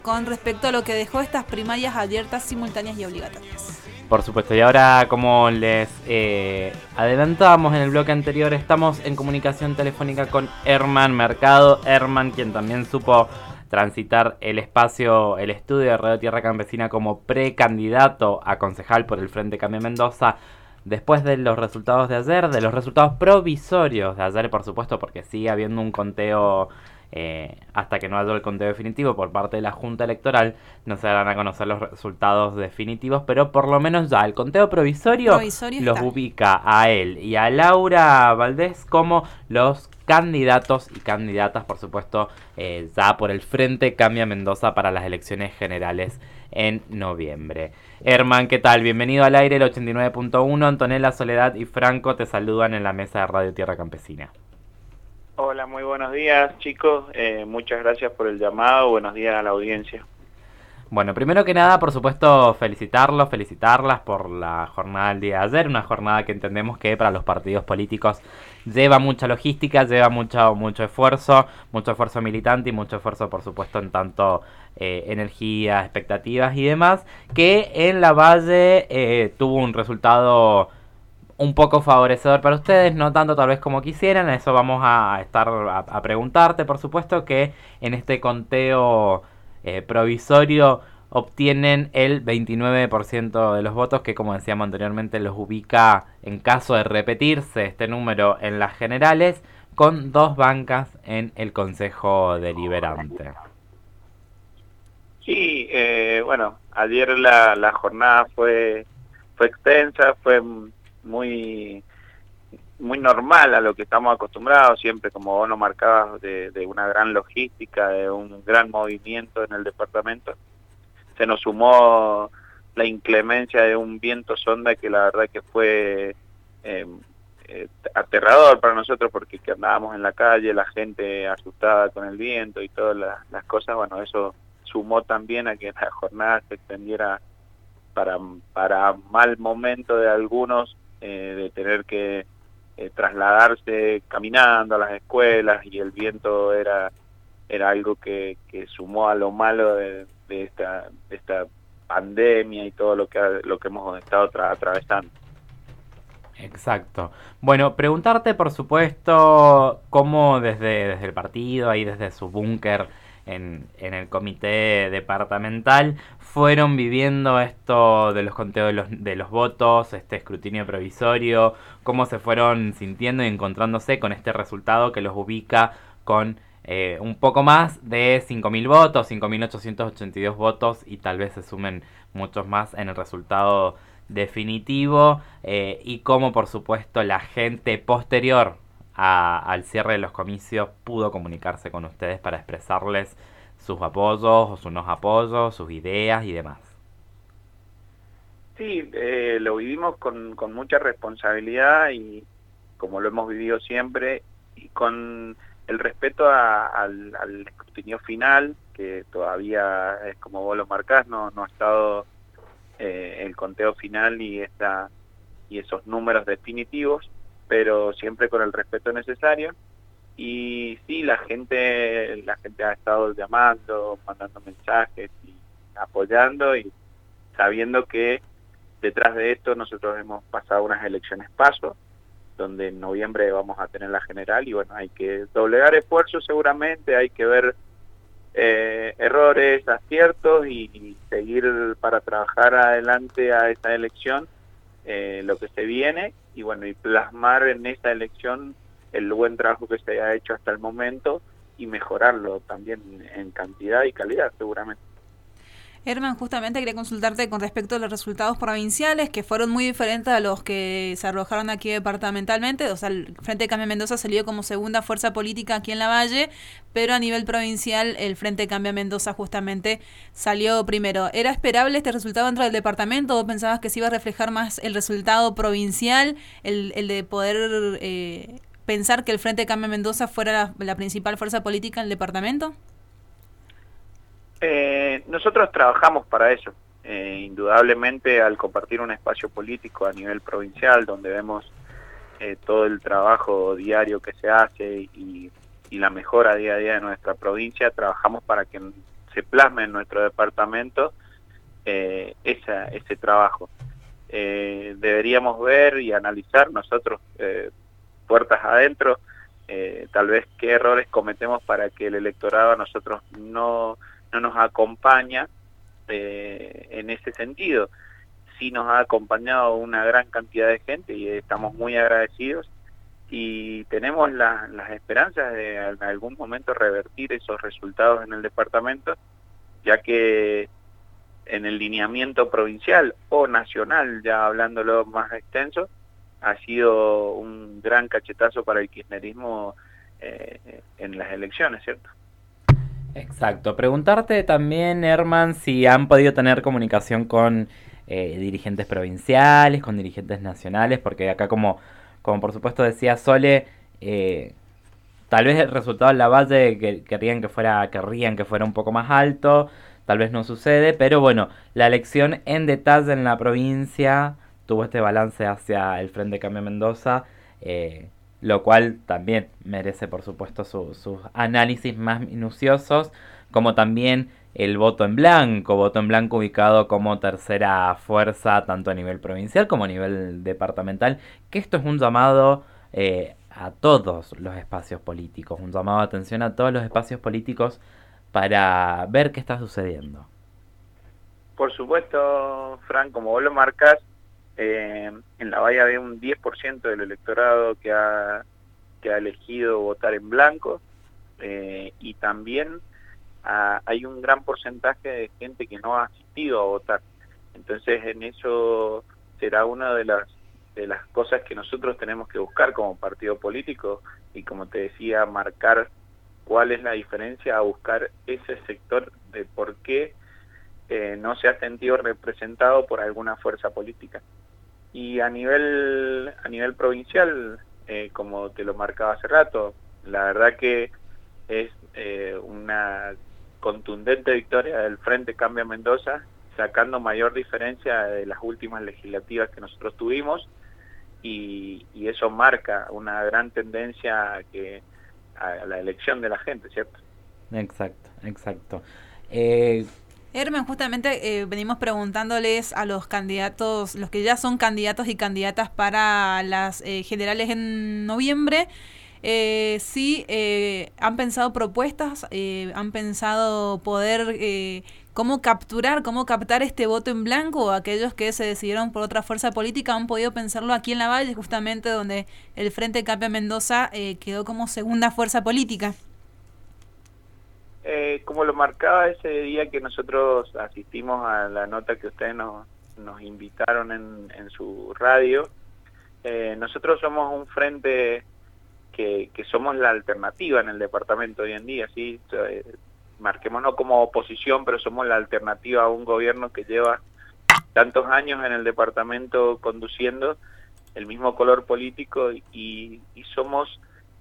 con respecto a lo que dejó estas primarias abiertas, simultáneas y obligatorias. Por supuesto, y ahora, como les adelantábamos en el bloque anterior, estamos en comunicación telefónica con Herman Mercado. Herman, quien también supo transitar el espacio, el estudio de Radio Tierra Campesina como precandidato a concejal por el Frente Cambia Mendoza. Después de los resultados de ayer, de los resultados provisorios de ayer, por supuesto, porque sigue habiendo un conteo hasta que no haya el conteo definitivo por parte de la Junta Electoral, no se darán a conocer los resultados definitivos, pero por lo menos ya el conteo provisorio los está. ubica a él y a Laura Valdés como los candidatos y candidatas, por supuesto, ya por el Frente Cambia Mendoza para las elecciones generales en noviembre. Herman, ¿qué tal? Bienvenido al aire, el 89.1. Antonella, Soledad y Franco te saludan en la mesa de Radio Tierra Campesina. Hola, muy buenos días, chicos. Muchas gracias por el llamado. Buenos días a la audiencia. Bueno, primero que nada, por supuesto, felicitarlas por la jornada del día de ayer, una jornada que entendemos que para los partidos políticos lleva mucha logística, lleva mucho esfuerzo militante y mucho esfuerzo, por supuesto, en tanto energía, expectativas y demás, que en la Valle tuvo un resultado un poco favorecedor para ustedes, no tanto tal vez como quisieran. A eso vamos a estar a preguntarte, por supuesto, que en este conteo provisorio obtienen el 29% de los votos, que como decíamos anteriormente los ubica, en caso de repetirse este número en las generales, con 2 bancas en el Consejo Deliberante. Sí, bueno, ayer la jornada fue extensa, fue muy normal a lo que estamos acostumbrados, siempre como vos lo marcabas, de una gran logística, de un gran movimiento en el departamento. Se nos sumó la inclemencia de un viento sonda que la verdad que fue aterrador para nosotros, porque que andábamos en la calle, la gente asustada con el viento y todas las cosas. Bueno, eso sumó también a que la jornada se extendiera para mal momento de algunos, de tener que trasladarse caminando a las escuelas, y el viento era algo que sumó a lo malo de esta pandemia y todo lo que hemos estado atravesando. Exacto. Bueno, preguntarte, por supuesto, cómo desde el partido, ahí desde su búnker en el comité departamental, fueron viviendo esto de los conteos de los votos, este escrutinio provisorio, cómo se fueron sintiendo y encontrándose con este resultado que los ubica con un poco más de 5.000 votos, 5.882 votos, y tal vez se sumen muchos más en el resultado definitivo, y cómo, por supuesto, la gente posterior al cierre de los comicios pudo comunicarse con ustedes para expresarles sus apoyos o sus no apoyos, sus ideas y demás. Sí, lo vivimos con mucha responsabilidad, y como lo hemos vivido siempre, y con el respeto al escrutinio final, que todavía es como vos lo marcás, no ha estado el conteo final y esos números definitivos, pero siempre con el respeto necesario. Y sí, la gente ha estado llamando, mandando mensajes y apoyando, y sabiendo que detrás de esto nosotros hemos pasado unas elecciones paso, donde en noviembre vamos a tener la general, y bueno, hay que doblegar esfuerzos seguramente, hay que ver errores, aciertos, y seguir para trabajar adelante a esta elección, lo que se viene, y bueno, y plasmar en esta elección el buen trabajo que se ha hecho hasta el momento, y mejorarlo también en cantidad y calidad seguramente. Herman, justamente quería consultarte con respecto a los resultados provinciales, que fueron muy diferentes a los que se arrojaron aquí departamentalmente. O sea, el Frente Cambia Mendoza salió como segunda fuerza política aquí en la Valle, pero a nivel provincial el Frente Cambia Mendoza justamente salió primero. ¿Era esperable este resultado dentro del departamento, o pensabas que se iba a reflejar más el resultado provincial, el de poder pensar que el Frente Cambia Mendoza fuera la principal fuerza política en el departamento? Nosotros trabajamos para eso, indudablemente, al compartir un espacio político a nivel provincial, donde vemos todo el trabajo diario que se hace y la mejora día a día de nuestra provincia. Trabajamos para que se plasme en nuestro departamento ese trabajo. Deberíamos ver y analizar nosotros, puertas adentro, tal vez qué errores cometemos para que el electorado a nosotros no nos acompaña en ese sentido. Sí nos ha acompañado una gran cantidad de gente y estamos muy agradecidos, y tenemos las esperanzas de en algún momento revertir esos resultados en el departamento, ya que en el lineamiento provincial o nacional, ya hablándolo más extenso, ha sido un gran cachetazo para el kirchnerismo en las elecciones, ¿cierto? Exacto. Preguntarte también, Herman, si han podido tener comunicación con dirigentes provinciales, con dirigentes nacionales, porque acá como por supuesto decía Sole, tal vez el resultado en la Valle querrían que fuera un poco más alto, tal vez no sucede, pero bueno, la elección en detalle en la provincia tuvo este balance hacia el Frente Cambio Mendoza, lo cual también merece por supuesto sus análisis más minuciosos, como también el voto en blanco ubicado como tercera fuerza tanto a nivel provincial como a nivel departamental, que esto es un llamado a todos los espacios políticos, un llamado de atención a todos los espacios políticos para ver qué está sucediendo. Por supuesto, Fran, como vos lo marcás, en la Bahía había un 10% del electorado que ha elegido votar en blanco, y también hay un gran porcentaje de gente que no ha asistido a votar. Entonces, en eso será una de las cosas que nosotros tenemos que buscar como partido político, y como te decía, marcar cuál es la diferencia, a buscar ese sector de por qué no se ha sentido representado por alguna fuerza política. Y a nivel provincial, como te lo marcaba hace rato, la verdad que es una contundente victoria del Frente Cambio Mendoza, sacando mayor diferencia de las últimas legislativas que nosotros tuvimos, y eso marca una gran tendencia a la elección de la gente, ¿cierto? Exacto. Hermen, justamente venimos preguntándoles a los candidatos, los que ya son candidatos y candidatas para las generales en noviembre, si han pensado propuestas, han pensado poder cómo captar este voto en blanco, o aquellos que se decidieron por otra fuerza política han podido pensarlo aquí en la Valle, justamente donde el Frente Cambio Mendoza quedó como segunda fuerza política. Como lo marcaba ese día que nosotros asistimos a la nota que ustedes nos invitaron en su radio, nosotros somos un frente que somos la alternativa en el departamento hoy en día, ¿sí? Marquémonos como oposición, pero somos la alternativa a un gobierno que lleva tantos años en el departamento conduciendo el mismo color político, y somos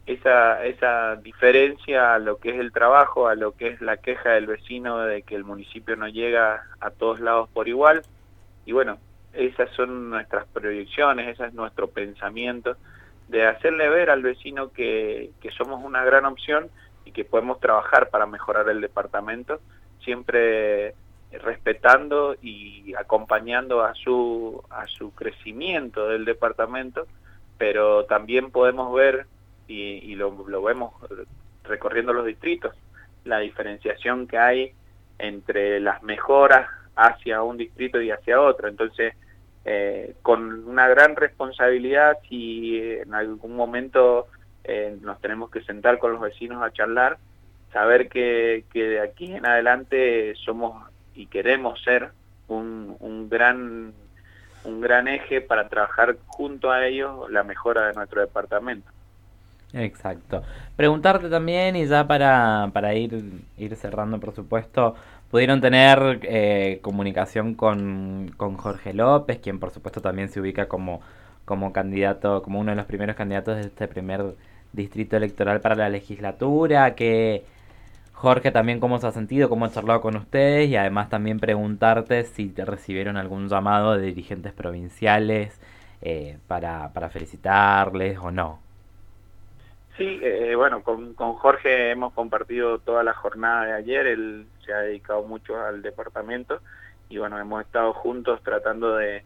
esa diferencia a lo que es el trabajo, a lo que es la queja del vecino de que el municipio no llega a todos lados por igual. Y bueno, esas son nuestras proyecciones, ese es nuestro pensamiento, de hacerle ver al vecino que somos una gran opción y que podemos trabajar para mejorar el departamento, siempre respetando y acompañando a su crecimiento del departamento, pero también podemos ver, y lo vemos recorriendo los distritos, la diferenciación que hay entre las mejoras hacia un distrito y hacia otro. Entonces, con una gran responsabilidad, si en algún momento nos tenemos que sentar con los vecinos a charlar, saber que de aquí en adelante somos y queremos ser un gran eje para trabajar junto a ellos la mejora de nuestro departamento. Exacto. Preguntarte también, y ya para ir cerrando, por supuesto, ¿pudieron tener comunicación con Jorge López, quien por supuesto también se ubica como candidato, como uno de los primeros candidatos de este primer distrito electoral para la legislatura? Que Jorge también cómo se ha sentido, cómo ha charlado con ustedes, y además también preguntarte si te recibieron algún llamado de dirigentes provinciales para felicitarles o no. Sí, bueno, con Jorge hemos compartido toda la jornada de ayer. Él se ha dedicado mucho al departamento y bueno, hemos estado juntos tratando de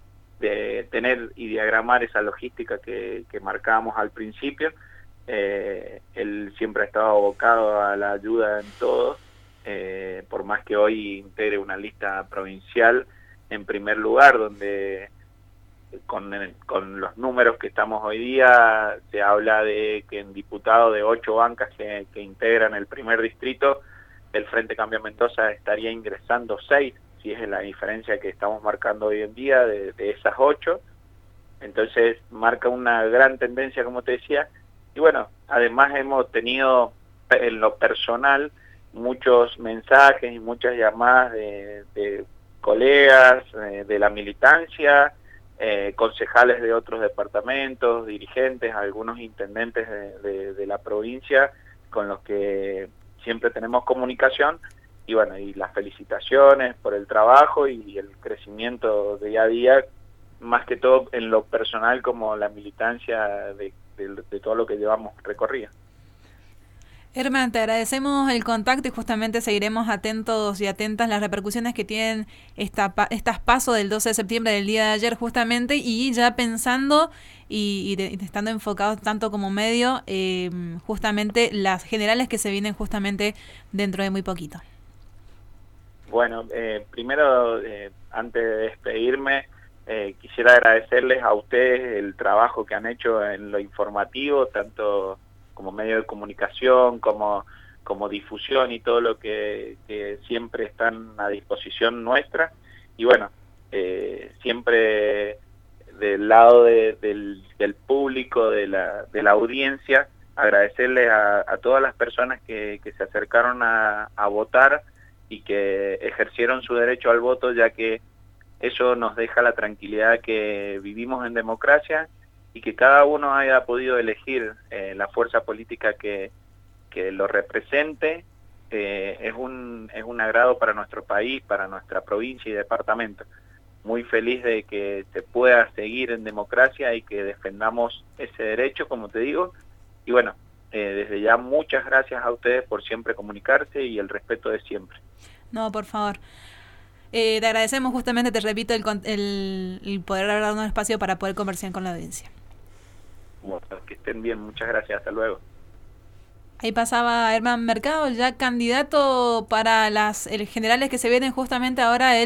tener y diagramar esa logística que marcábamos al principio. Él siempre ha estado abocado a la ayuda en todo, por más que hoy integre una lista provincial en primer lugar, donde con los números que estamos hoy día, se habla de que en diputados de 8 bancas que integran el primer distrito, el Frente Cambio Mendoza estaría ingresando 6, si es la diferencia que estamos marcando hoy en día de esas 8. Entonces marca una gran tendencia, como te decía, y bueno, además hemos tenido en lo personal muchos mensajes y muchas llamadas de colegas, de la militancia, concejales de otros departamentos, dirigentes, algunos intendentes de la provincia con los que siempre tenemos comunicación, y bueno, y las felicitaciones por el trabajo y el crecimiento día a día, más que todo en lo personal como la militancia de todo lo que llevamos recorrido. Herman, te agradecemos el contacto y justamente seguiremos atentos y atentas a las repercusiones que tienen estas PASO del 12 de septiembre del día de ayer justamente, y ya pensando y estando enfocados tanto como medio, justamente las generales que se vienen justamente dentro de muy poquito. Bueno, primero, antes de despedirme, quisiera agradecerles a ustedes el trabajo que han hecho en lo informativo, tanto como medio de comunicación, como difusión y todo lo que siempre están a disposición nuestra. Y bueno, siempre del lado del público, de la audiencia, agradecerles a todas las personas que se acercaron a votar y que ejercieron su derecho al voto, ya que eso nos deja la tranquilidad que vivimos en democracia y que cada uno haya podido elegir la fuerza política que lo represente. Es un agrado para nuestro país, para nuestra provincia y departamento. Muy feliz de que se pueda seguir en democracia y que defendamos ese derecho, como te digo. Y bueno, desde ya muchas gracias a ustedes por siempre comunicarse y el respeto de siempre. No, por favor. Te agradecemos justamente, te repito, el poder darnos un espacio para poder conversar con la audiencia. Bueno, que estén bien, muchas gracias, hasta luego. Ahí pasaba Herman Mercado, ya candidato para las generales que se vienen justamente ahora.